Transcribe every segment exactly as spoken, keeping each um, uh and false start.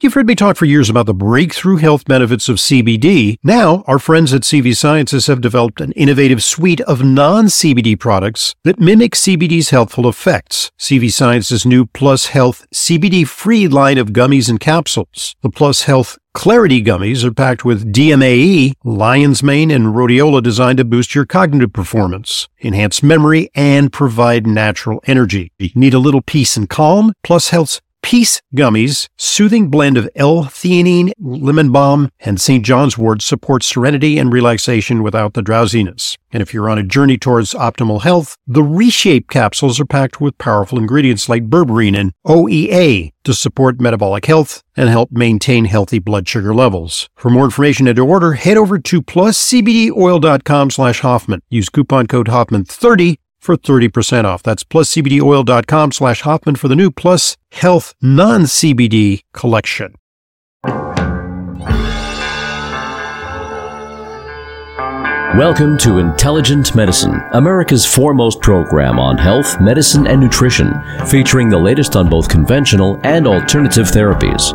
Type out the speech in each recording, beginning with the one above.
You've heard me talk for years about the breakthrough health benefits of C B D. Now, our friends at C V Sciences have developed an innovative suite of non-C B D products that mimic C B D's healthful effects. C V Sciences' new Plus Health C B D-free line of gummies and capsules. The Plus Health Clarity gummies are packed with D M A E, lion's mane, and rhodiola designed to boost your cognitive performance, enhance memory, and provide natural energy. You need a little peace and calm? Plus Health's Peace Gummies, soothing blend of L-theanine, lemon balm, and Saint John's wort supports serenity and relaxation without the drowsiness. And if you're on a journey towards optimal health, the Reshape capsules are packed with powerful ingredients like berberine and O E A to support metabolic health and help maintain healthy blood sugar levels. For more information and to order, head over to plus c b d oil dot com slash Hoffman. Use coupon code Hoffman thirty for thirty percent off. That's plus c b d oil dot com slash Hoffman for the new Plus Health non-C B D collection. Welcome to Intelligent Medicine, America's foremost program on health, medicine, and nutrition, featuring the latest on both conventional and alternative therapies.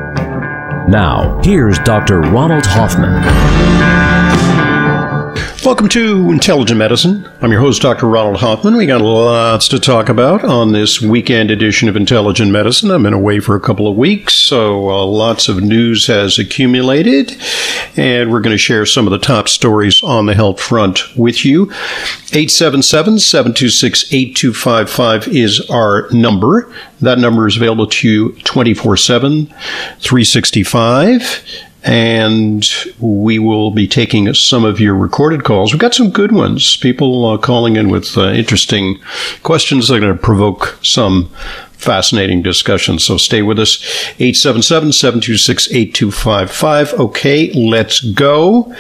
Now, here's Doctor Ronald Hoffman. Welcome to Intelligent Medicine. I'm your host, Doctor Ronald Hoffman. We got lots to talk about on this weekend edition of Intelligent Medicine. I've been away for a couple of weeks, so uh, lots of news has accumulated, and we're going to share some of the top stories on the health front with you. eight seven seven, seven two six, eight two five five is our number. That number is available to you twenty-four seven, three sixty-five. And we will be taking some of your recorded calls. We've got some good ones. People uh, calling in with uh, interesting questions that are going to provoke some fascinating discussion. So stay with us. eight seven seven, seven two six, eight two five five. Okay, let's go.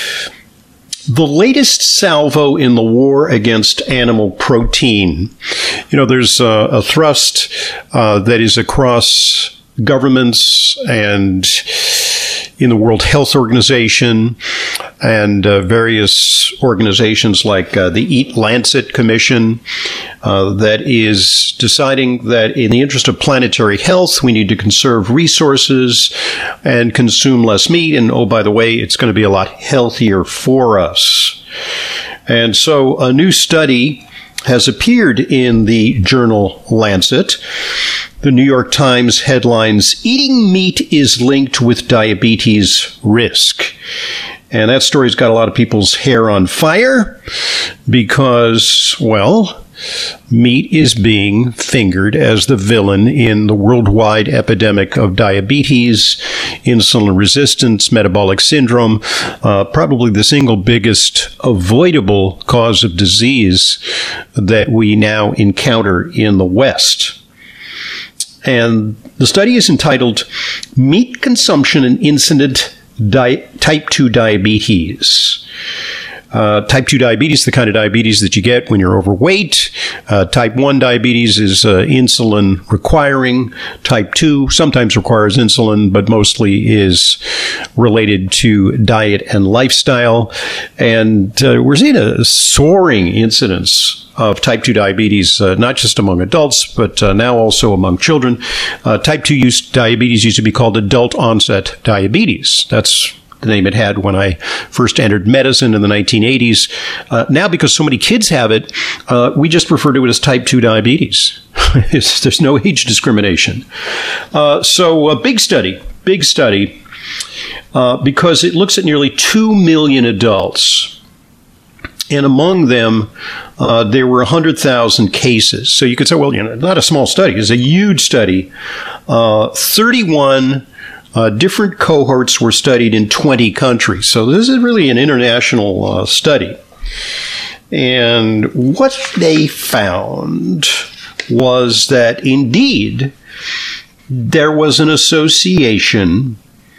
The latest salvo in the war against animal protein. You know, there's uh, a thrust uh, that is across governments and in the World Health Organization and uh, various organizations like uh, the Eat Lancet Commission uh, that is deciding that in the interest of planetary health, we need to conserve resources and consume less meat. And oh, by the way, it's going to be a lot healthier for us. And so a new study has appeared in the journal Lancet. The New York Times headlines, "Eating meat is linked with diabetes risk." And that story's got a lot of people's hair on fire because, well, meat is being fingered as the villain in the worldwide epidemic of diabetes, insulin resistance, metabolic syndrome, uh, probably the single biggest avoidable cause of disease that we now encounter in the West. And the study is entitled Meat Consumption and Incident Di- Type two Diabetes. Uh, type two diabetes, the kind of diabetes that you get when you're overweight. Uh, type one diabetes is uh, insulin requiring. Type two sometimes requires insulin, but mostly is related to diet and lifestyle. And uh, we're seeing a soaring incidence of type two diabetes, uh, not just among adults, but uh, now also among children. Uh, type two use diabetes used to be called adult onset diabetes. That's the name it had when I first entered medicine in the nineteen eighties. Uh, now, because so many kids have it, uh, we just refer to it as type two diabetes. There's no age discrimination. Uh, so a big study, big study, uh, because it looks at nearly two million adults. And among them, uh, there were one hundred thousand cases. So you could say, well, you know, not a small study. It's a huge study. Uh, thirty-one Uh, different cohorts were studied in twenty countries. So this is really an international uh, study. And what they found was that indeed there was an association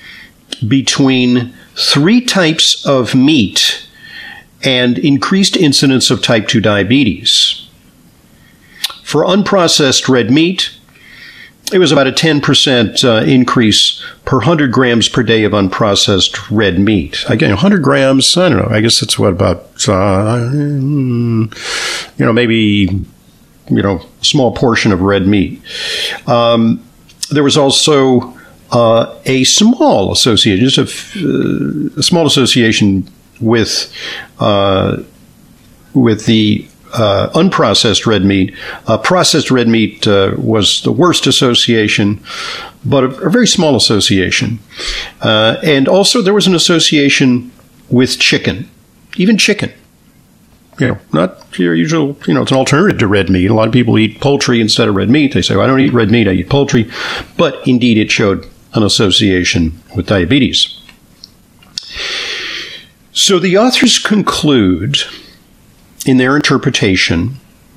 between three types of meat and increased incidence of type two diabetes. For unprocessed red meat, it was about a ten percent uh, increase per one hundred grams per day of unprocessed red meat. Again, one hundred grams, I don't know, I guess that's what about, uh, you know, maybe, you know, a small portion of red meat. Um, there was also uh, a small association, just a, uh, a small association with uh, with the uh, unprocessed red meat. Uh, processed red meat uh, was the worst association, but a, a very small association. Uh, and also there was an association with chicken, even chicken. You know, not your usual, you know, it's an alternative to red meat. A lot of people eat poultry instead of red meat. They say, well, I don't eat red meat, I eat poultry. But indeed, it showed an association with diabetes. So the authors conclude in their interpretation,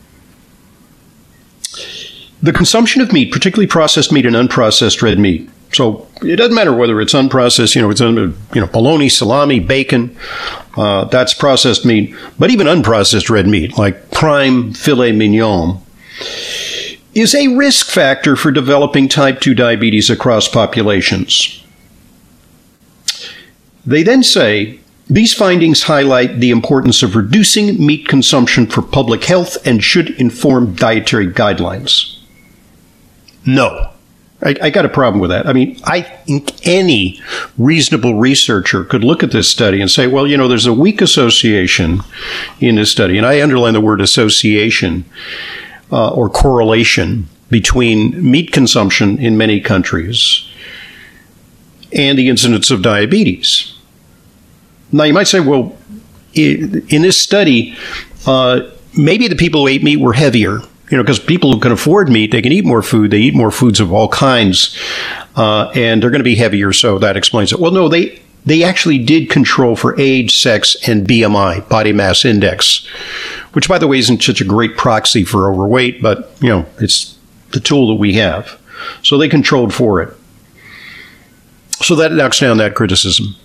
the consumption of meat, particularly processed meat and unprocessed red meat. So it doesn't matter whether it's unprocessed, you know, it's you know bologna, salami, bacon, uh, that's processed meat. But even unprocessed red meat, like prime filet mignon, is a risk factor for developing type two diabetes across populations. They then say, these findings highlight the importance of reducing meat consumption for public health and should inform dietary guidelines. No. I, I got a problem with that. I mean, I think any reasonable researcher could look at this study and say, well, you know, there's a weak association in this study. And I underline the word association uh, or correlation between meat consumption in many countries and the incidence of diabetes. Now, you might say, well, in this study, uh, maybe the people who ate meat were heavier. You know, because people who can afford meat, they can eat more food. They eat more foods of all kinds, uh, and they're going to be heavier, so that explains it. Well, no, they they actually did control for age, sex, and B M I, body mass index, which, by the way, isn't such a great proxy for overweight, but, you know, it's the tool that we have. So they controlled for it. So that knocks down that criticism.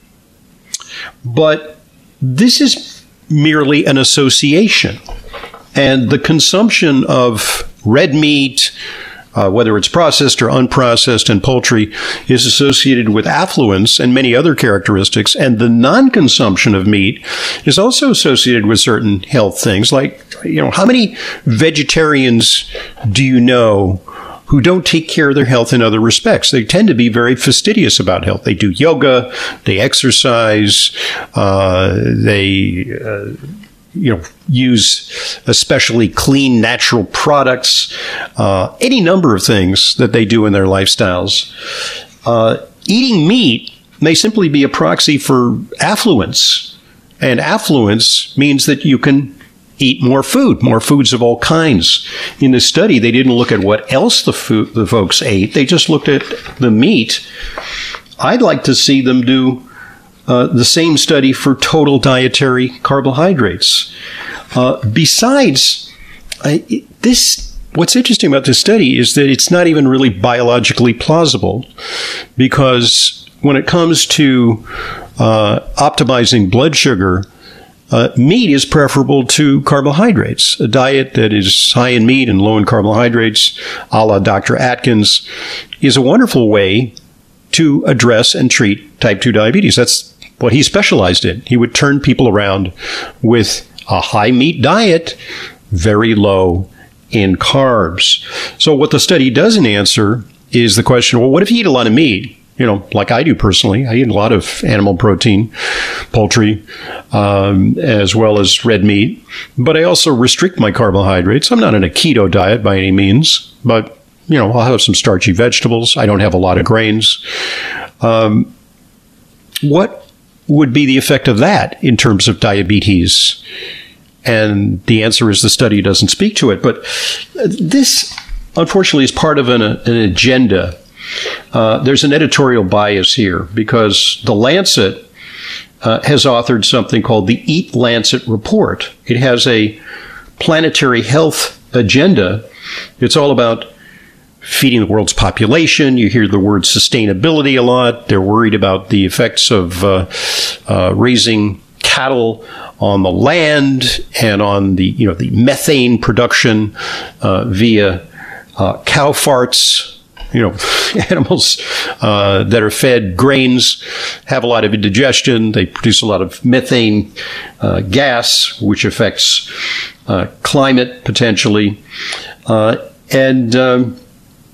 But this is merely an association. And the consumption of red meat, uh, whether it's processed or unprocessed, and poultry, is associated with affluence and many other characteristics. And the non-consumption of meat is also associated with certain health things. Like, you know, how many vegetarians do you know who don't take care of their health in other respects? They tend to be very fastidious about health. They do yoga, they exercise, uh, they... Uh, you know, use especially clean, natural products, uh, any number of things that they do in their lifestyles. Uh, eating meat may simply be a proxy for affluence. And affluence means that you can eat more food, more foods of all kinds. In the study, they didn't look at what else the, food, the folks ate. They just looked at the meat. I'd like to see them do Uh, the same study for total dietary carbohydrates. Uh, besides, I, this, what's interesting about this study is that it's not even really biologically plausible, because when it comes to uh, optimizing blood sugar, uh, meat is preferable to carbohydrates. A diet that is high in meat and low in carbohydrates, a la Doctor Atkins, is a wonderful way to address and treat type two diabetes. That's what he specialized in. He would turn people around with a high meat diet, very low in carbs. So what the study doesn't answer is the question, well, what if you eat a lot of meat? You know, like I do personally. I eat a lot of animal protein, poultry, um, as well as red meat. But I also restrict my carbohydrates. I'm not on a keto diet by any means, but, you know, I'll have some starchy vegetables. I don't have a lot of grains. Um, what would be the effect of that in terms of diabetes? And the answer is the study doesn't speak to it. But this, unfortunately, is part of an, an agenda. Uh, there's an editorial bias here, because The Lancet uh, has authored something called the Eat Lancet Report. It has a planetary health agenda. It's all about feeding the world's population. You hear the word sustainability a lot. They're worried about the effects of uh, uh, raising cattle on the land and on the, you know, the methane production uh, via uh, cow farts. You know, animals uh, that are fed grains have a lot of indigestion. They produce a lot of methane uh, gas, which affects uh, climate potentially. Uh, and um,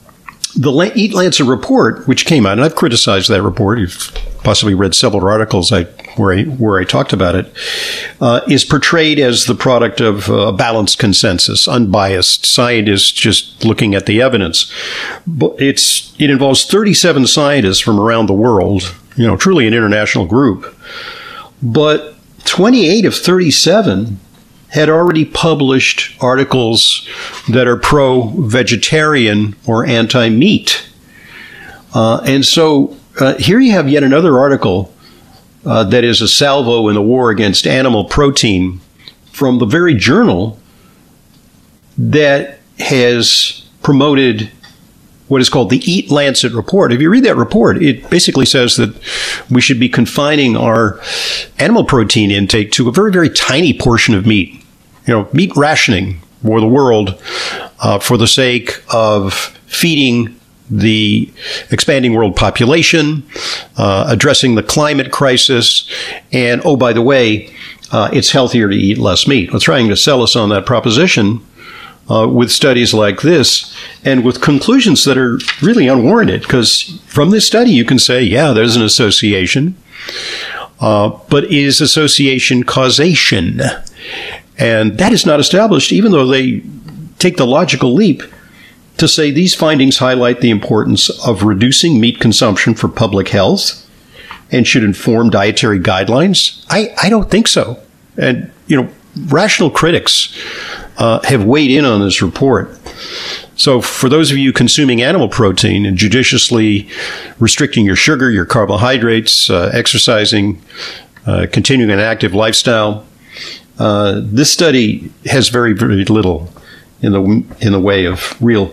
the Eat Lancet report, which came out, and I've criticized that report. You've possibly read several articles I, where I where I talked about it, uh, is portrayed as the product of a balanced consensus, unbiased scientists just looking at the evidence. But it's it involves thirty-seven scientists from around the world, you know, truly an international group. But twenty-eight of thirty-seven had already published articles that are pro-vegetarian or anti-meat. Uh, and so uh, here you have yet another article uh, that is a salvo in the war against animal protein from the very journal that has promoted what is called the Eat Lancet report. If you read that report, it basically says that we should be confining our animal protein intake to a very, very tiny portion of meat. You know, meat rationing for the world uh, for the sake of feeding the expanding world population, uh, addressing the climate crisis, and, oh, by the way, uh, it's healthier to eat less meat. We're trying to sell us on that proposition uh, with studies like this and with conclusions that are really unwarranted, because from this study you can say, yeah, there's an association, uh, but is association causation? And that is not established, even though they take the logical leap to say these findings highlight the importance of reducing meat consumption for public health and should inform dietary guidelines. I, I don't think so. And, you know, rational critics uh, have weighed in on this report. So for those of you consuming animal protein and judiciously restricting your sugar, your carbohydrates, uh, exercising, uh, continuing an active lifestyle, Uh, this study has very, very little in the in the way of real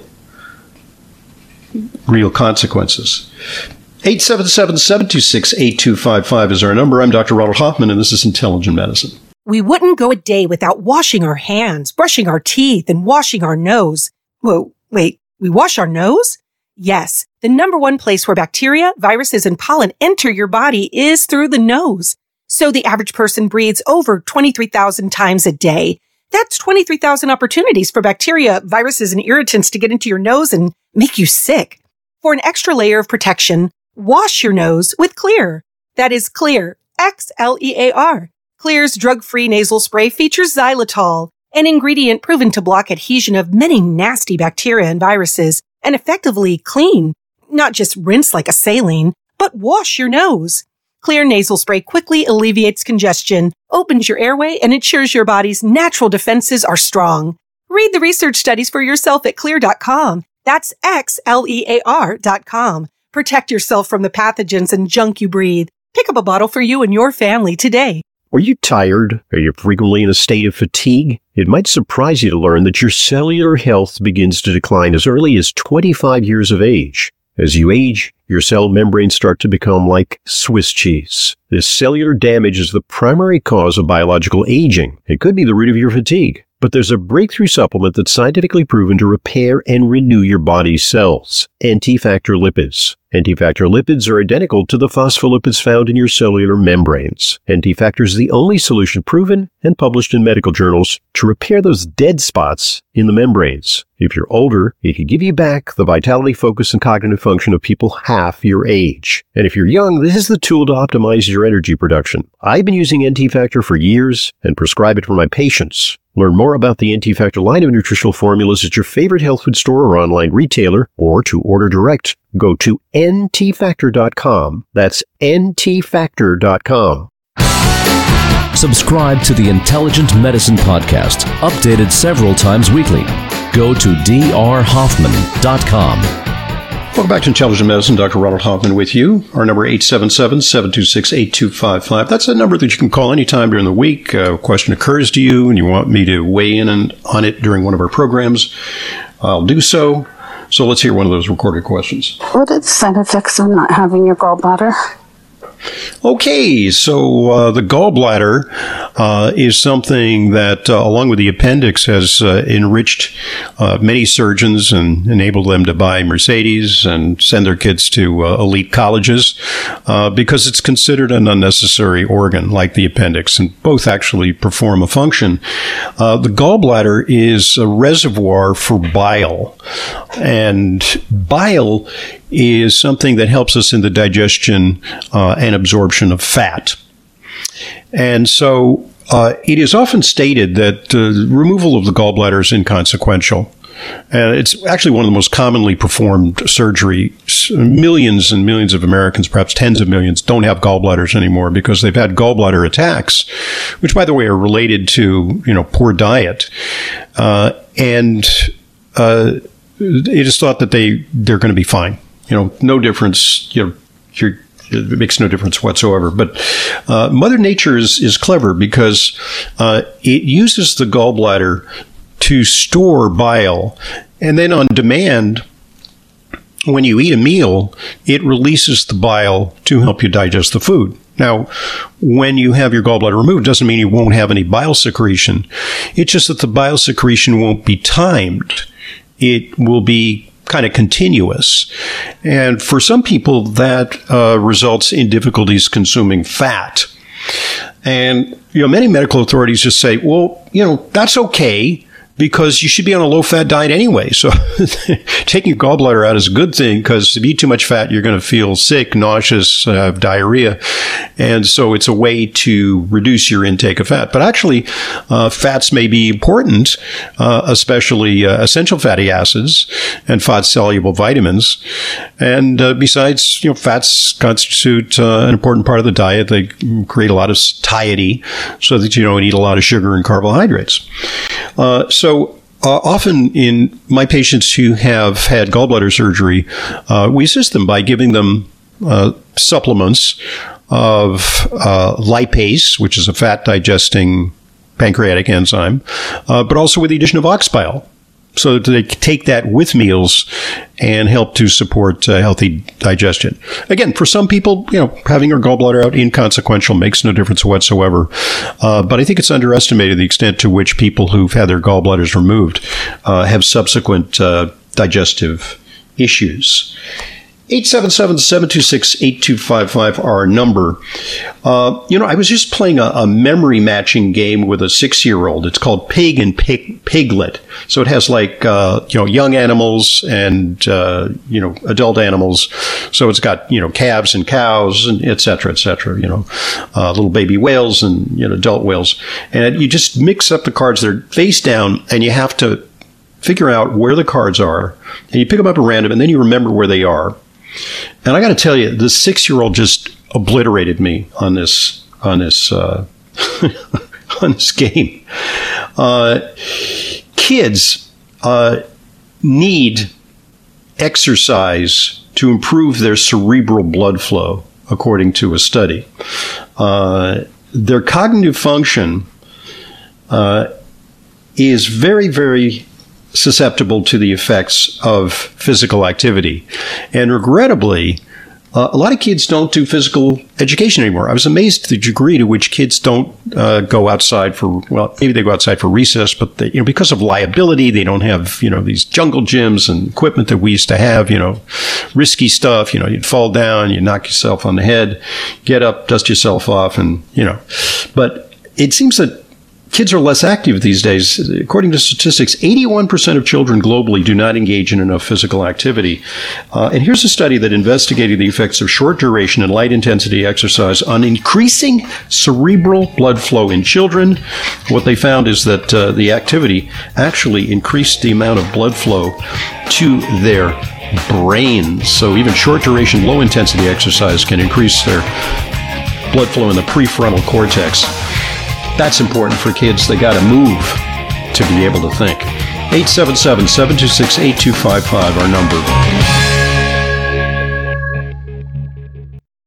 real consequences. eight seven seven, seven two six, eight two five five is our number. I'm Doctor Ronald Hoffman, and this is Intelligent Medicine. We wouldn't go a day without washing our hands, brushing our teeth, and washing our nose. Whoa, wait, we wash our nose? Yes, the number one place where bacteria, viruses, and pollen enter your body is through the nose. So the average person breathes over twenty-three thousand times a day. That's twenty-three thousand opportunities for bacteria, viruses, and irritants to get into your nose and make you sick. For an extra layer of protection, wash your nose with Xlear. That is Xlear, X L E A R. Xlear's drug-free nasal spray features xylitol, an ingredient proven to block adhesion of many nasty bacteria and viruses and effectively clean, not just rinse like a saline, but wash your nose. Xlear nasal spray quickly alleviates congestion, opens your airway, and ensures your body's natural defenses are strong. Read the research studies for yourself at xlear dot com. That's X L E A R dot com. Protect yourself from the pathogens and junk you breathe. Pick up a bottle for you and your family today. Are you tired? Are you frequently in a state of fatigue? It might surprise you to learn that your cellular health begins to decline as early as twenty-five years of age. As you age, your cell membranes start to become like Swiss cheese. This cellular damage is the primary cause of biological aging. It could be the root of your fatigue, but there's a breakthrough supplement that's scientifically proven to repair and renew your body's cells. Anti-Factor Lipids. Anti-Factor Lipids are identical to the phospholipids found in your cellular membranes. Anti-Factor is the only solution proven and published in medical journals to repair those dead spots in the membranes. If you're older, it can give you back the vitality, focus, and cognitive function of people half your age. And if you're young, this is the tool to optimize your energy production. I've been using Anti-Factor for years and prescribe it for my patients. Learn more about the Anti-Factor line of nutritional formulas at your favorite health food store or online retailer, or to order direct, go to N T factor dot com. That's N T factor dot com. Subscribe to the Intelligent Medicine Podcast, updated several times weekly. Go to D R Hoffman dot com. Welcome back to Intelligent Medicine. Doctor Ronald Hoffman with you. Our number eight seven seven, seven two six, eight two five five. That's a number that you can call anytime during the week. A question occurs to you and you want me to weigh in on it during one of our programs. I'll do so. So let's hear one of those recorded questions. What are the side effects of not having your gallbladder? Okay, so uh, the gallbladder uh, is something that, uh, along with the appendix, has uh, enriched uh, many surgeons and enabled them to buy Mercedes and send their kids to uh, elite colleges uh, because it's considered an unnecessary organ like the appendix, and both actually perform a function. Uh, the gallbladder is a reservoir for bile, and bile is something that helps us in the digestion uh, and absorption of fat. And so uh, it is often stated that uh, removal of the gallbladder is inconsequential. And it's actually one of the most commonly performed surgeries. Millions and millions of Americans, perhaps tens of millions, don't have gallbladders anymore because they've had gallbladder attacks, which, by the way, are related to, you know, poor diet. Uh, and uh, it is thought that they, they're going to be fine. You know, no difference, you know, you're, it makes no difference whatsoever. But uh, Mother Nature is, is clever because uh, it uses the gallbladder to store bile. And then on demand, when you eat a meal, it releases the bile to help you digest the food. Now, when you have your gallbladder removed, it doesn't mean you won't have any bile secretion. It's just that the bile secretion won't be timed. It will be kind of continuous. And for some people, that uh, results in difficulties consuming fat. And, you know, many medical authorities just say, well, you know, that's okay, because you should be on a low-fat diet anyway. So taking your gallbladder out is a good thing, because if you eat too much fat, you're going to feel sick, nauseous, uh, have diarrhea. And so it's a way to reduce your intake of fat. But actually, uh, fats may be important, uh, especially uh, essential fatty acids and fat-soluble vitamins. And uh, besides, you know, fats constitute uh, an important part of the diet. They create a lot of satiety so that you don't eat a lot of sugar and carbohydrates. Uh, so So uh, often in my patients who have had gallbladder surgery, uh, we assist them by giving them uh, supplements of uh, lipase, which is a fat-digesting pancreatic enzyme, uh, but also with the addition of ox bile, so that they take that with meals and help to support uh, healthy digestion. Again, for some people, you know, having your gallbladder out, inconsequential, makes no difference whatsoever. Uh, but I think it's underestimated the extent to which people who've had their gallbladders removed uh, have subsequent uh, digestive issues. eight seven seven, seven two six, eight two five five, our number. Uh, you know, I was just playing a, a memory matching game with a six-year-old. It's called Pig and Pig, Piglet. So it has like, uh, you know, young animals and, uh, you know, adult animals. So it's got, you know, calves and cows and et cetera, et cetera, you know, uh, little baby whales and, you know, adult whales. And you just mix up the cards. They're face down, and you have to figure out where the cards are. And you pick them up at random, and then you remember where they are. And I got to tell you, the six-year-old just obliterated me on this on this uh, on this game. Uh, kids uh, need exercise to improve their cerebral blood flow, according to a study. Uh, their cognitive function uh, is very, very susceptible to the effects of physical activity. And regrettably, uh, a lot of kids don't do physical education anymore. I was amazed at the degree to which kids don't uh, go outside for, well, maybe they go outside for recess, but they, you know, because of liability, they don't have, you know, these jungle gyms and equipment that we used to have, you know, risky stuff. You know, you'd fall down, you knock yourself on the head, get up, dust yourself off, and, you know. But it seems that kids are less active these days. According to statistics, eighty-one percent of children globally do not engage in enough physical activity. Uh, and here's a study that investigated the effects of short duration and light intensity exercise on increasing cerebral blood flow in children. What they found is that uh, the activity actually increased the amount of blood flow to their brains. So even short duration, low intensity exercise can increase their blood flow in the prefrontal cortex. That's important for kids. They got to move to be able to think. eight seven seven, seven two six, eight two five five, our number.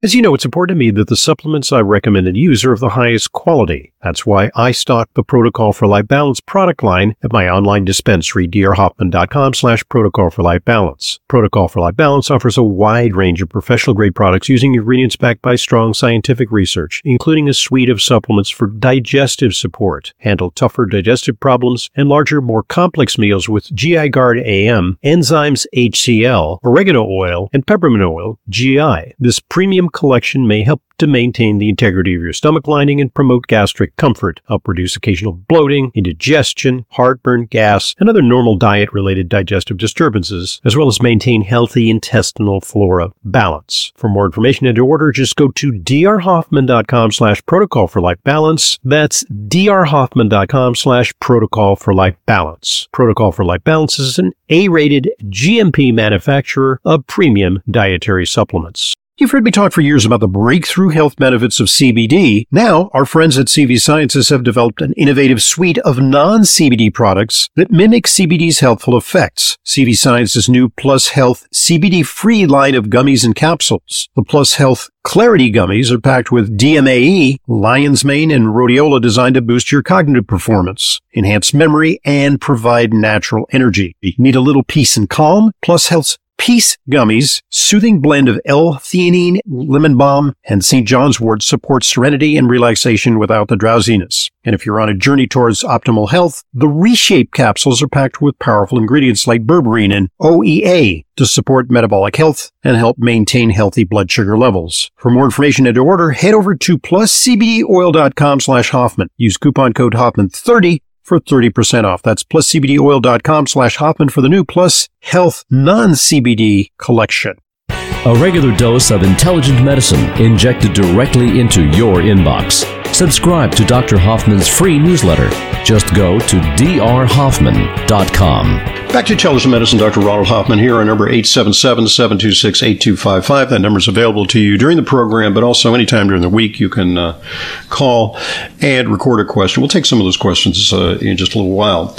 As you know, it's important to me that the supplements I recommend and use are of the highest quality. That's why I stock the Protocol for Life Balance product line at my online dispensary, d r hoffman dot com slash protocol for life balance. Protocol for Life Balance offers a wide range of professional-grade products using ingredients backed by strong scientific research, including a suite of supplements for digestive support, handle tougher digestive problems, and larger, more complex meals with G I Guard A M, Enzymes H C L, oregano oil, and peppermint oil, G I. This premium collection may help to maintain the integrity of your stomach lining and promote gastric comfort, help reduce occasional bloating, indigestion, heartburn, gas, and other normal diet-related digestive disturbances, as well as maintain healthy intestinal flora balance. For more information and to order, just go to d r hoffman dot com slash protocol for life balance. That's d r hoffman dot com slash protocol for life balance. Protocol for Life Balance is an A-rated G M P manufacturer of premium dietary supplements. You've heard me talk for years about the breakthrough health benefits of C B D. Now, our friends at C V Sciences have developed an innovative suite of non-C B D products that mimic C B D's healthful effects. C V Sciences' new Plus Health C B D-free line of gummies and capsules. The Plus Health Clarity gummies are packed with D M A E, lion's mane, and rhodiola designed to boost your cognitive performance, enhance memory, and provide natural energy. You need a little peace and calm? Plus Health's Peace Gummies, soothing blend of L-theanine, lemon balm, and Saint John's wort supports serenity and relaxation without the drowsiness. And if you're on a journey towards optimal health, the Reshape capsules are packed with powerful ingredients like berberine and O E A to support metabolic health and help maintain healthy blood sugar levels. For more information and to order, head over to plus c b d oil dot com slash Hoffman. Use coupon code Hoffman thirty for thirty percent off. That's plus c b d oil dot com slash Hoffman for the new Plus Health non-C B D collection. A regular dose of intelligent medicine injected directly into your inbox. Subscribe to Doctor Hoffman's free newsletter. Just go to d r hoffman dot com. Back to Intelligent Medicine, Doctor Ronald Hoffman here. Our number eight seven seven, seven two six, eight two five five. That number is available to you during the program, but also anytime during the week you can uh, call and record a question. We'll take some of those questions uh, in just a little while.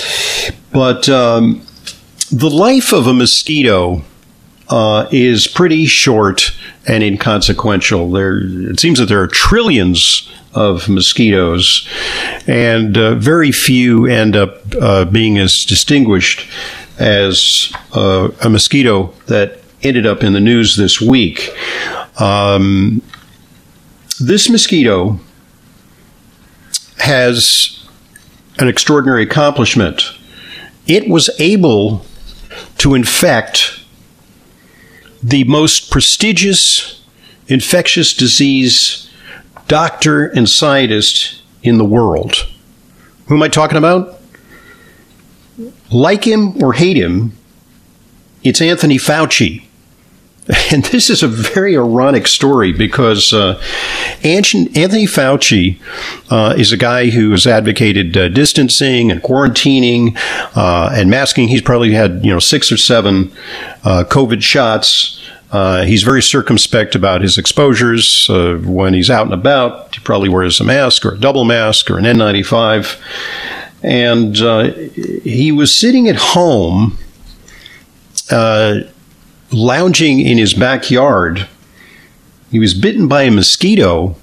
But um, the life of a mosquito uh, is pretty short and inconsequential. There, it seems that there are trillions of mosquitoes, and uh, very few end up uh, being as distinguished as uh, a mosquito that ended up in the news this week. Um, this mosquito has an extraordinary accomplishment. It was able to infect the most prestigious infectious disease doctor and scientist in the world. Who am I talking about? Like him or hate him, it's Anthony Fauci. And this is a very ironic story because uh, Anthony Fauci uh, is a guy who has advocated uh, distancing and quarantining uh, and masking. He's probably had, you know, six or seven uh, COVID shots. Uh, he's very circumspect about his exposures. Uh, when he's out and about, he probably wears a mask or a double mask or an N ninety-five. And uh, he was sitting at home, uh, lounging in his backyard. He was bitten by a mosquito,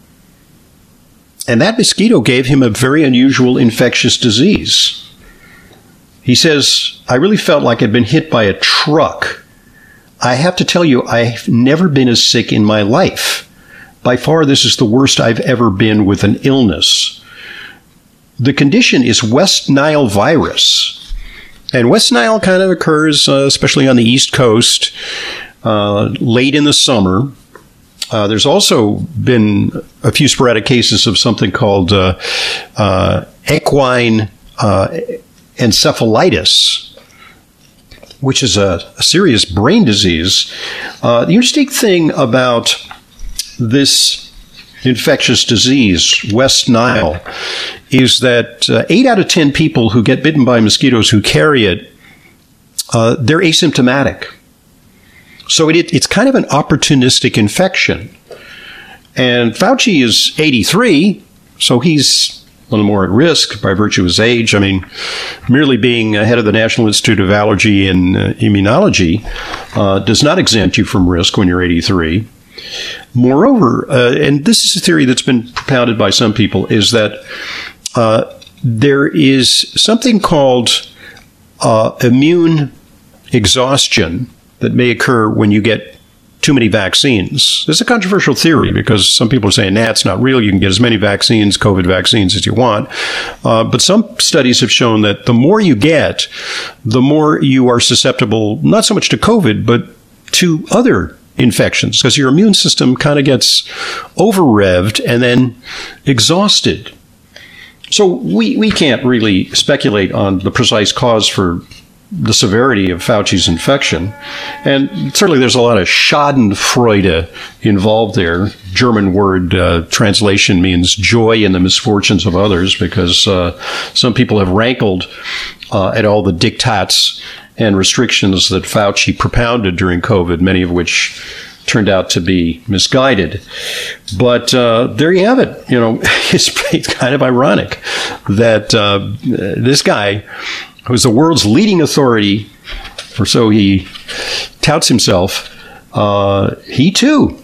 and that mosquito gave him a very unusual infectious disease. He says, I really felt like I'd been hit by a truck. I have to tell you, I've never been as sick in my life. By far, this is the worst I've ever been with an illness. The condition is West Nile virus. And West Nile kind of occurs, uh, especially on the East Coast, uh, late in the summer. Uh, there's also been a few sporadic cases of something called uh, uh, equine uh, encephalitis, which is a, a serious brain disease. Uh, the interesting thing about this infectious disease, West Nile, is that uh, eight out of ten people who get bitten by mosquitoes who carry it, uh, they're asymptomatic. So it, it's kind of an opportunistic infection. And Fauci is eighty-three, so he's a little more at risk by virtue of his age. I mean, merely being head of the National Institute of Allergy and uh, Immunology uh, does not exempt you from risk when you're eighty-three. Moreover, uh, and this is a theory that's been propounded by some people, is that uh, there is something called uh, immune exhaustion that may occur when you get too many vaccines. This is a controversial theory because some people are saying, nah, it's not real. You can get as many vaccines, COVID vaccines, as you want. Uh, but some studies have shown that the more you get, the more you are susceptible, not so much to COVID, but to other infections, because your immune system kind of gets over-revved and then exhausted. So we, we can't really speculate on the precise cause for the severity of Fauci's infection. And certainly there's a lot of schadenfreude involved there. German word uh, translation means joy in the misfortunes of others, because uh, some people have rankled uh, at all the diktats and restrictions that Fauci propounded during COVID, many of which turned out to be misguided. But uh, there you have it. You know, it's, it's kind of ironic that uh, this guy, who's the world's leading authority, or so he touts himself, uh, he too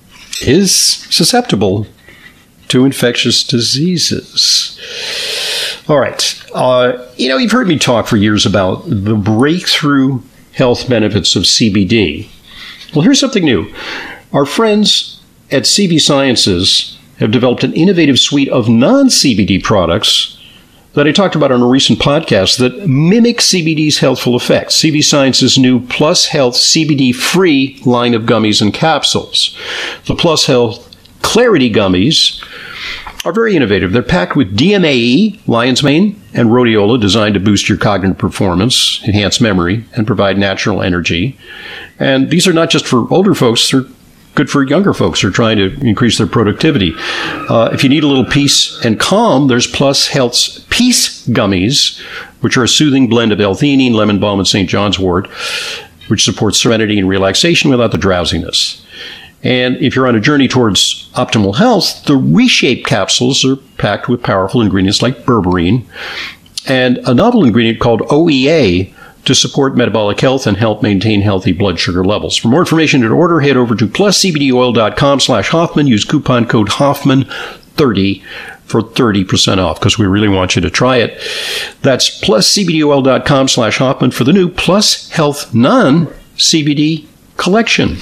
is susceptible to infectious diseases. All right. Uh, you know, you've heard me talk for years about the breakthrough health benefits of C B D. Well, here's something new. Our friends at C V Sciences have developed an innovative suite of non-C B D products that I talked about on a recent podcast that mimic C B D's healthful effects. C V Sciences' new Plus Health C B D-free line of gummies and capsules. The Plus Health Clarity gummies are very innovative. They're packed with D M A E, lion's mane, and rhodiola, designed to boost your cognitive performance, enhance memory, and provide natural energy. And these are not just for older folks, they're good for younger folks who are trying to increase their productivity. Uh, if you need a little peace and calm, there's Plus Health's Peace Gummies, which are a soothing blend of L-theanine, lemon balm, and Saint John's wort, which supports serenity and relaxation without the drowsiness. And if you're on a journey towards optimal health, the Reshape capsules are packed with powerful ingredients like berberine and a novel ingredient called O E A to support metabolic health and help maintain healthy blood sugar levels. For more information and order, head over to plus c b d oil dot com slash Hoffman. Use coupon code Hoffman thirty for thirty percent off, because we really want you to try it. That's plus c b d oil dot com slash Hoffman for the new Plus Health Non-C B D collection.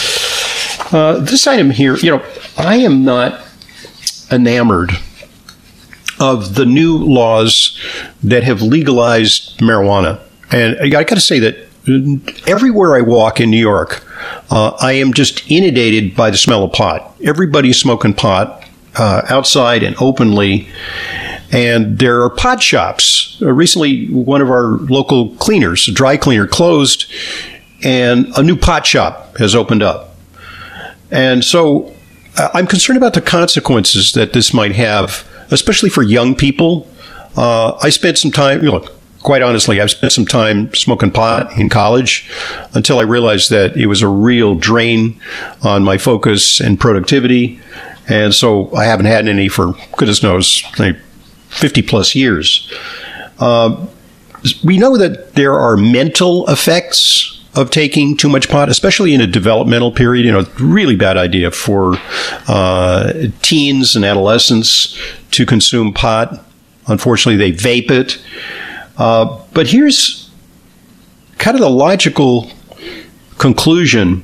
Uh, this item here, you know, I am not enamored of the new laws that have legalized marijuana. And I got to say that everywhere I walk in New York, uh, I am just inundated by the smell of pot. Everybody's smoking pot uh, outside and openly. And there are pot shops. Uh, recently, one of our local cleaners, a dry cleaner, closed, and a new pot shop has opened up. And so uh, I'm concerned about the consequences that this might have, especially for young people. Uh, I spent some time, you know, quite honestly, I've spent some time smoking pot in college until I realized that it was a real drain on my focus and productivity. And so I haven't had any for, goodness knows, like fifty plus years. Uh, we know that there are mental effects of taking too much pot, especially in a developmental period. You know, really bad idea for uh, teens and adolescents to consume pot. Unfortunately, they vape it. Uh, but here's kind of the logical conclusion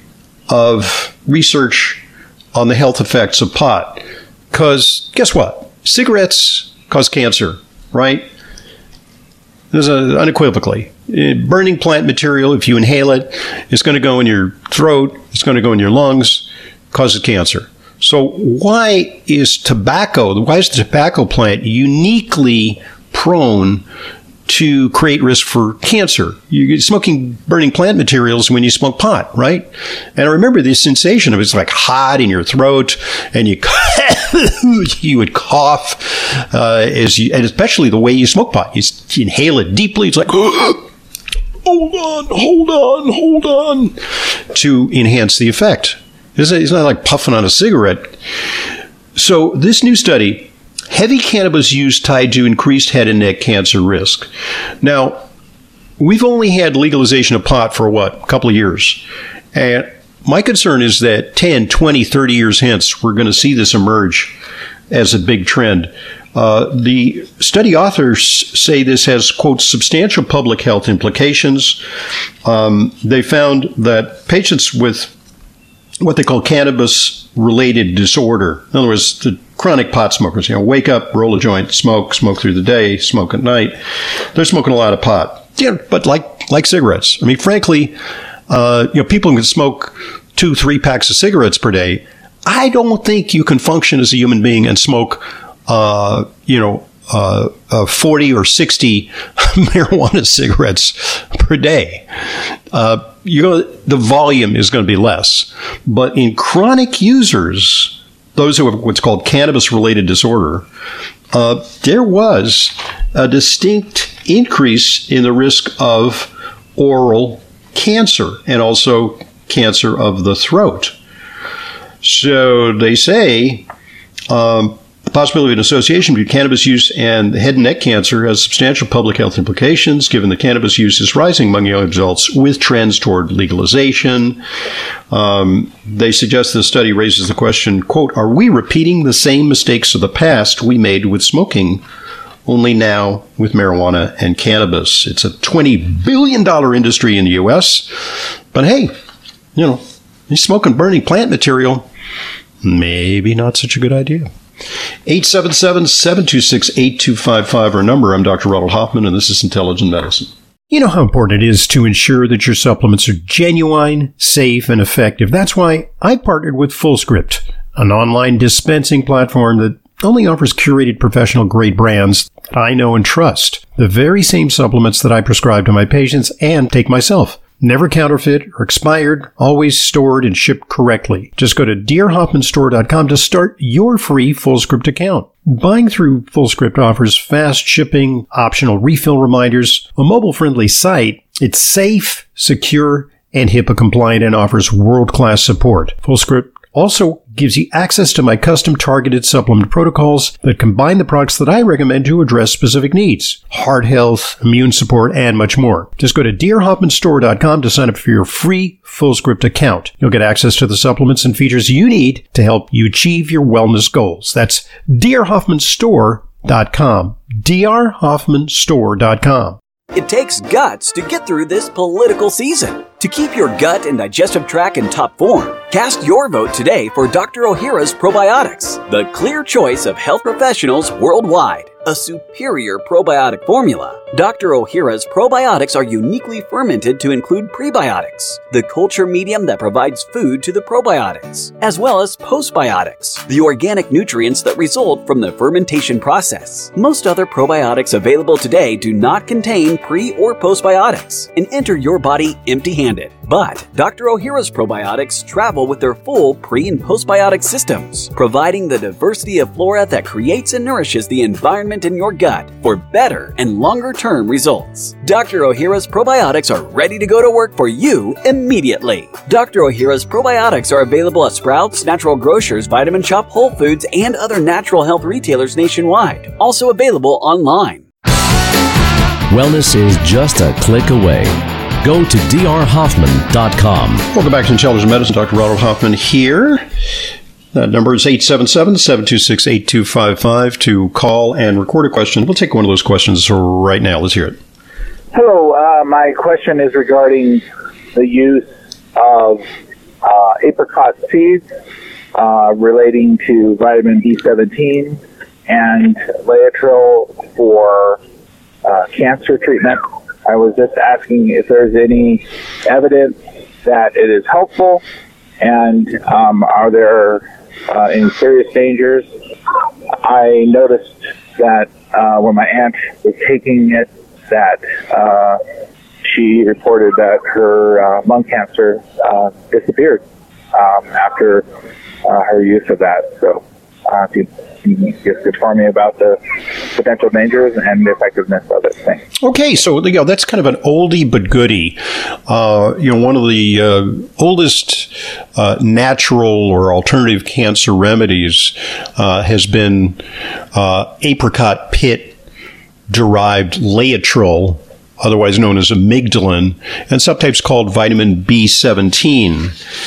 of research on the health effects of pot. Because guess what? Cigarettes cause cancer, right? There's a, unequivocally. Burning plant material, if you inhale it, it's going to go in your throat, it's going to go in your lungs, causes cancer. So why is tobacco, why is the tobacco plant uniquely prone to create risk for cancer? You're smoking burning plant materials when you smoke pot, right? And I remember the sensation of it's like hot in your throat, and you you would cough, uh, as you, and especially the way you smoke pot. You, you inhale it deeply. It's like, hold on, hold on, hold on, to enhance the effect. It's not like puffing on a cigarette. So this new study, heavy cannabis use tied to increased head and neck cancer risk. Now, we've only had legalization of pot for what, a couple of years. And my concern is that ten, twenty, thirty years hence, we're going to see this emerge as a big trend. Uh, the study authors say this has, quote, substantial public health implications. Um, they found that patients with what they call cannabis-related disorder, in other words, the chronic pot smokers, you know, wake up, roll a joint, smoke, smoke through the day, smoke at night, they're smoking a lot of pot. Yeah, but like like cigarettes. I mean, frankly, uh, you know, people can smoke two, three packs of cigarettes per day. I don't think you can function as a human being and smoke, uh, you know, uh, uh, forty or sixty marijuana cigarettes per day. Uh, you know, the volume is going to be less. But in chronic users, those who have what's called cannabis-related disorder, uh, there was a distinct increase in the risk of oral cancer and also cancer of the throat. So they say um, the possibility of an association between cannabis use and head and neck cancer has substantial public health implications, given that cannabis use is rising among young adults with trends toward legalization. Um, they suggest the study raises the question, quote, are we repeating the same mistakes of the past we made with smoking, only now with marijuana and cannabis? It's a twenty billion dollars industry in the U S, but hey, you know, you smoking burning plant material, maybe not such a good idea. eight seven seven, seven two six, eight two five five, our number. I'm Doctor Ronald Hoffman, and this is Intelligent Medicine. You know how important it is to ensure that your supplements are genuine, safe, and effective. That's why I partnered with FullScript, an online dispensing platform that only offers curated professional-grade brands that I know and trust. The very same supplements that I prescribe to my patients and take myself. Never counterfeit or expired, always stored and shipped correctly. Just go to dear hoffman store dot com to start your free FullScript account. Buying through FullScript offers fast shipping, optional refill reminders, a mobile-friendly site. It's safe, secure, and HIPAA compliant and offers world-class support. FullScript also gives you access to my custom targeted supplement protocols that combine the products that I recommend to address specific needs, heart health, immune support, and much more. Just go to dear hoffman store dot com to sign up for your free FullScript account. You'll get access to the supplements and features you need to help you achieve your wellness goals. That's dear hoffman store dot com. dear hoffman store dot com. It takes guts to get through this political season. To keep your gut and digestive tract in top form, cast your vote today for Doctor Ohhira's Probiotics, the clear choice of health professionals worldwide. A superior probiotic formula. Doctor Ohhira's probiotics are uniquely fermented to include prebiotics, the culture medium that provides food to the probiotics, as well as postbiotics, the organic nutrients that result from the fermentation process. Most other probiotics available today do not contain pre- or postbiotics and enter your body empty-handed. But Doctor Ohhira's probiotics travel with their full pre- and postbiotic systems, providing the diversity of flora that creates and nourishes the environment in your gut for better and longer-term results. Doctor Ohhira's probiotics are ready to go to work for you immediately. Doctor Ohhira's probiotics are available at Sprouts, Natural Grocers, Vitamin Shoppe, Whole Foods, and other natural health retailers nationwide. Also available online. Wellness is just a click away. Go to d r hoffman dot com. Welcome back to Intelligent Medicine. Doctor Ronald Hoffman here. That number is eight seven seven, seven two six, eight two five five to call and record a question. We'll take one of those questions right now. Let's hear it. Hello. Uh, my question is regarding the use of uh, apricot seeds uh, relating to vitamin B seventeen and Laetrile for uh, cancer treatment. I was just asking if there's any evidence that it is helpful, and um, are there uh, any serious dangers? I noticed that uh, when my aunt was taking it, that uh, she reported that her uh, lung cancer uh, disappeared um, after uh, her use of that. So uh, if you can just inform me about the potential dangers and the effectiveness of it. Thanks. Okay, so you know, that's kind of an oldie but goodie. Uh, you know, one of the uh, oldest uh, natural or alternative cancer remedies uh, has been uh, apricot pit derived Laetrile. otherwise known as amygdalin, and subtypes called vitamin B seventeen.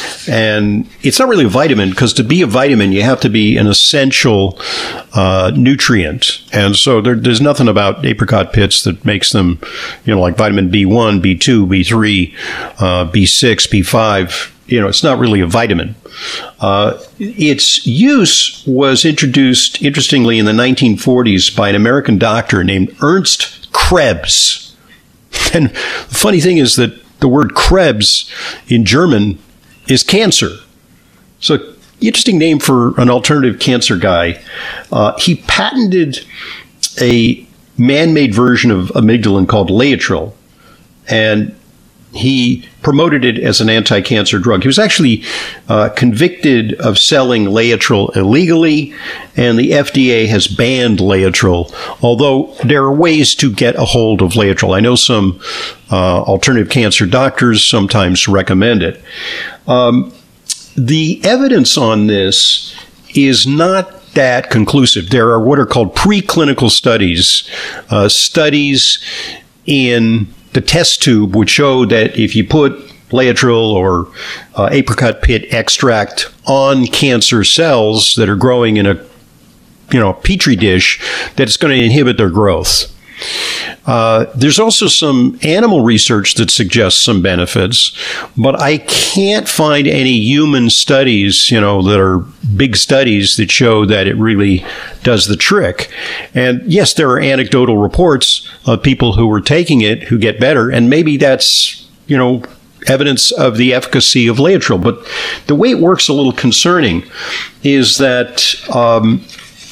And it's not really a vitamin, because to be a vitamin, you have to be an essential uh, nutrient. And so there, there's nothing about apricot pits that makes them, you know, like vitamin B one, B two, B three, uh, B six, B five. You know, it's not really a vitamin. Uh, its use was introduced, interestingly, in the nineteen forties by an American doctor named Ernst Krebs. And the funny thing is that the word Krebs in German is cancer. So, interesting name for an alternative cancer guy. Uh, he patented a man-made version of amygdalin called Laetrile, and he promoted it as an anti-cancer drug. He was actually uh, convicted of selling Laetrile illegally, and the F D A has banned Laetrile, although there are ways to get a hold of Laetrile. I know some uh, alternative cancer doctors sometimes recommend it. Um, the evidence on this is not that conclusive. There are what are called preclinical studies, uh, studies in the test tube would show that if you put Laetrile or uh, apricot pit extract on cancer cells that are growing in a, you know, petri dish, that it's going to inhibit their growth. Uh, there's also some animal research that suggests some benefits, but I can't find any human studies, you know, that are big studies that show that it really does the trick. And yes, there are anecdotal reports of people who are taking it who get better, and maybe that's, you know, evidence of the efficacy of Laetrile. But the way it works a little concerning is that um,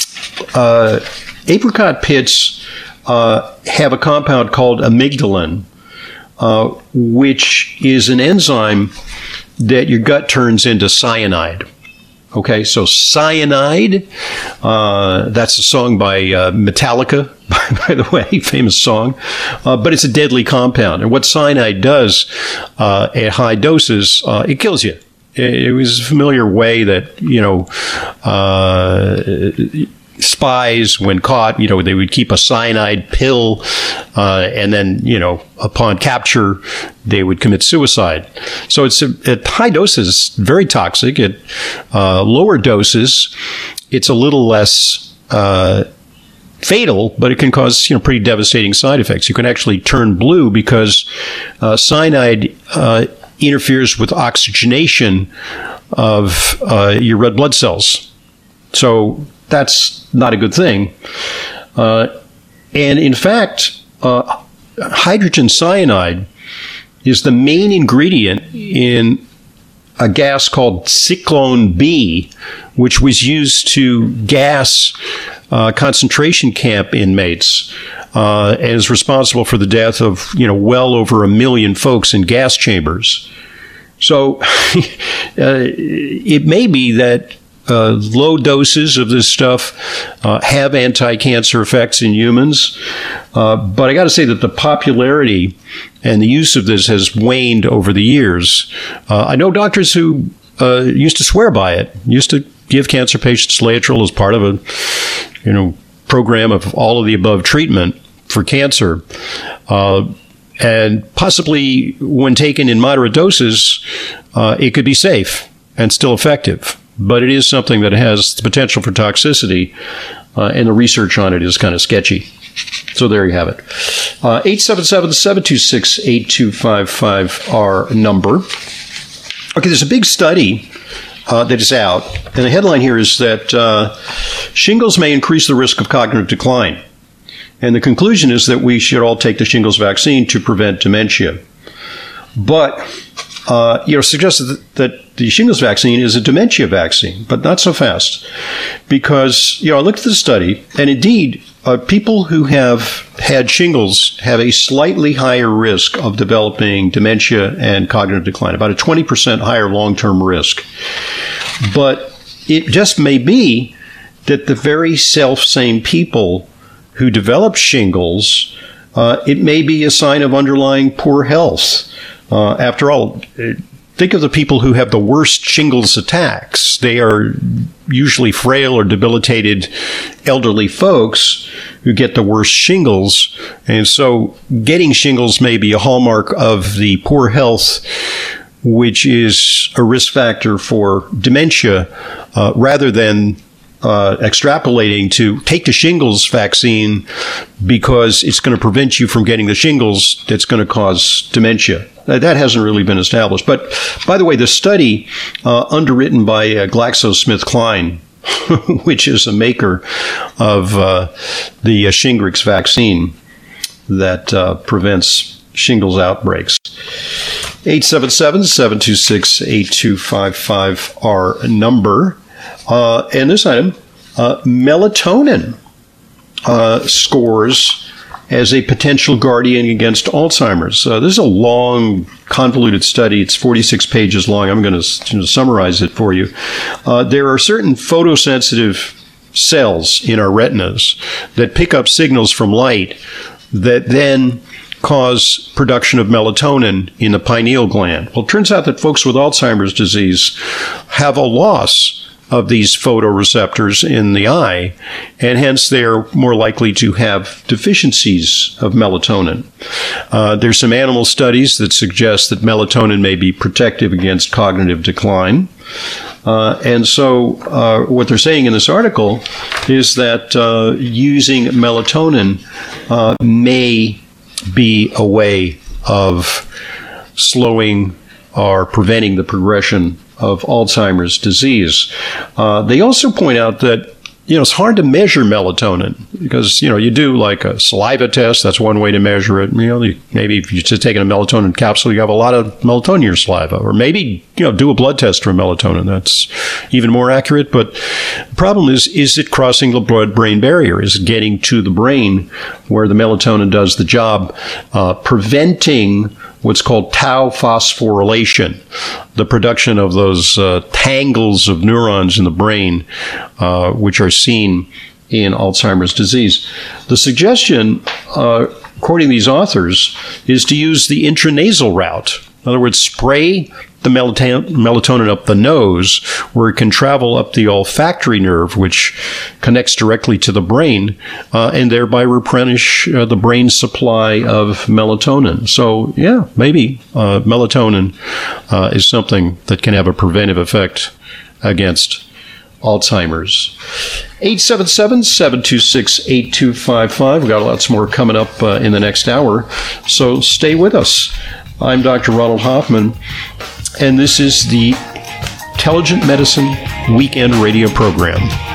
uh, apricot pits Uh, have a compound called amygdalin, uh, which is an enzyme that your gut turns into cyanide. Okay, so cyanide, uh, that's a song by uh, Metallica, by the way, famous song, uh, but it's a deadly compound. And what cyanide does uh, at high doses, uh, it kills you. It was a familiar way that, you know, uh, spies, when caught, you know, they would keep a cyanide pill, uh, and then, you know, upon capture, they would commit suicide. So it's a, at high doses, very toxic. At uh, lower doses, it's a little less uh, fatal, but it can cause, you know, pretty devastating side effects. You can actually turn blue because uh, cyanide uh, interferes with oxygenation of uh, your red blood cells. So that's not a good thing. Uh, and in fact, uh, hydrogen cyanide is the main ingredient in a gas called Cyclone B, which was used to gas uh, concentration camp inmates, uh, and is responsible for the death of, you know, well over a million folks in gas chambers. So uh, it may be that Uh, low doses of this stuff uh, have anti-cancer effects in humans. Uh, but I got to say that the popularity and the use of this has waned over the years. Uh, I know doctors who uh, used to swear by it, used to give cancer patients Laetrile as part of a, you know, program of all of the above treatment for cancer. Uh, and possibly when taken in moderate doses, uh, it could be safe and still effective. But it is something that has the potential for toxicity, uh, and the research on it is kind of sketchy. So there you have it. Uh, eight seven seven, seven two six, eight two five five, our number. Okay, there's a big study uh, that is out, and the headline here is that uh, shingles may increase the risk of cognitive decline. And the conclusion is that we should all take the shingles vaccine to prevent dementia. But Uh, you know, suggested that, that the shingles vaccine is a dementia vaccine, but not so fast. Because, you know, I looked at the study, and indeed, uh, people who have had shingles have a slightly higher risk of developing dementia and cognitive decline, about a twenty percent higher long-term risk. But it just may be that the very self-same people who develop shingles, uh, it may be a sign of underlying poor health. Uh, after all, think of the people who have the worst shingles attacks. They are usually frail or debilitated elderly folks who get the worst shingles. And so getting shingles may be a hallmark of the poor health, which is a risk factor for dementia, uh, rather than Uh, extrapolating to take the shingles vaccine because it's going to prevent you from getting the shingles that's going to cause dementia. Uh, that hasn't really been established. But by the way, the study uh, underwritten by uh, GlaxoSmithKline, which is a maker of uh, the uh, Shingrix vaccine that uh, prevents shingles outbreaks. eight seven seven, seven two six, eight two five five, our number. Uh, and this item, uh, melatonin uh, scores as a potential guardian against Alzheimer's. Uh, this is a long, convoluted study. It's forty-six pages long. I'm going to summarize it for you. Uh, there are certain photosensitive cells in our retinas that pick up signals from light that then cause production of melatonin in the pineal gland. Well, it turns out that folks with Alzheimer's disease have a loss of these photoreceptors in the eye, and hence they're more likely to have deficiencies of melatonin. Uh, there's some animal studies that suggest that melatonin may be protective against cognitive decline. Uh, and so uh, what they're saying in this article is that uh, using melatonin uh, may be a way of slowing or preventing the progression of Alzheimer's disease. Uh, they also point out that, you know, it's hard to measure melatonin because, you know, you do like a saliva test. That's one way to measure it. You know, maybe if you're just taking a melatonin capsule, you have a lot of melatonin in your saliva. Or maybe, you know, do a blood test for melatonin. That's even more accurate. But the problem is, is it crossing the blood-brain barrier? Is it getting to the brain where the melatonin does the job, uh, preventing what's called tau phosphorylation, the production of those uh, tangles of neurons in the brain, uh, which are seen in Alzheimer's disease. The suggestion, uh, according to these authors, is to use the intranasal route. In other words, spray the melatonin, melatonin up the nose, where it can travel up the olfactory nerve, which connects directly to the brain, uh, and thereby replenish uh, the brain's supply of melatonin. So, yeah, maybe uh, melatonin uh, is something that can have a preventive effect against Alzheimer's. eight seven seven, seven two six, eight two five five. We've got lots more coming up uh, in the next hour, so stay with us. I'm Doctor Ronald Hoffman, and this is the Intelligent Medicine Weekend Radio Program.